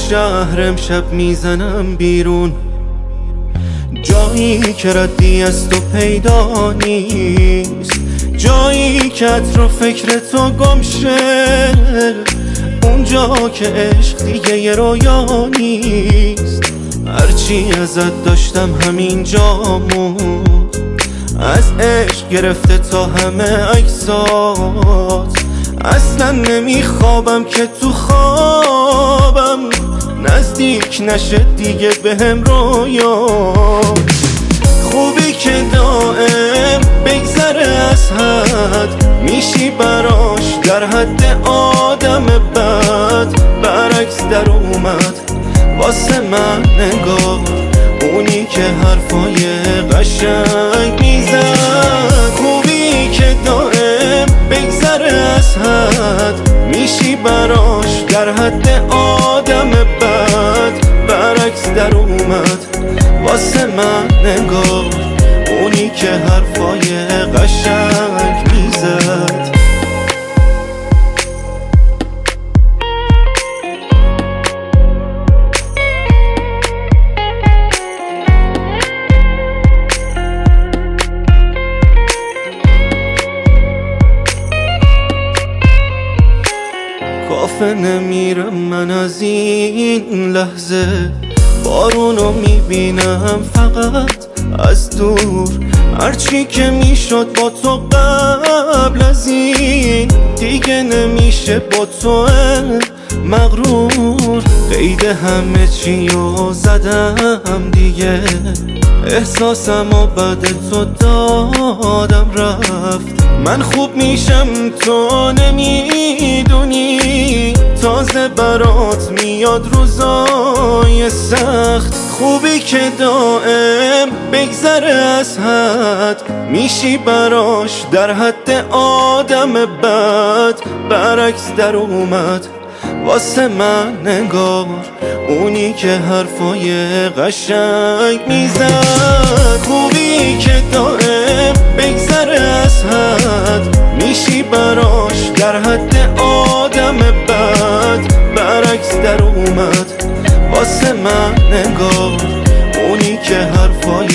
شهر امشب میزنم بیرون، جایی که ردی از تو پیدا نیست، جایی که رو فکر تو گم شه، اونجا که عشق دیگه یه رویا نیست. هرچی ازت داشتم همینجا موند، از عشق گرفته تا همه عکسات. اصلا نمیخوابم که تو خوابم نزدیک نشه دیگه بهم رویا. خوبی که دائم بگذره از حد، میشی براش در حد آدم بد. برعکس در اومد واسه من نگاه، اونی که حرفای قشنگ میزد. خوبی که دائم بگذره از حد، میشی براش در حد آدم بد. برعکس در اومد واسه من نگاه، اونی که حرفای قشنگ میزد. کافه نمیرم من از این لحظه، بارونو میبینم فقط از دور. هرچی که میشد با تو قبل از این، دیگه نمیشه با تو مغرور. قید همه چیو زدم دیگه، احساسم و بعد تو دادم رفت. من خوب میشم تو نمیدونی، تازه برات میاد روزای سخت. خوبی که دائم بگذره از حد، میشی براش در حد آدم بد. برعکس در اومد واسه من نگار، اونی که حرفای قشنگ میزد. خوبی که دائم بگذره از حد، میشی براش در حد آدم بد. برعکس در اومد واسه من نگار، اونی که حرفای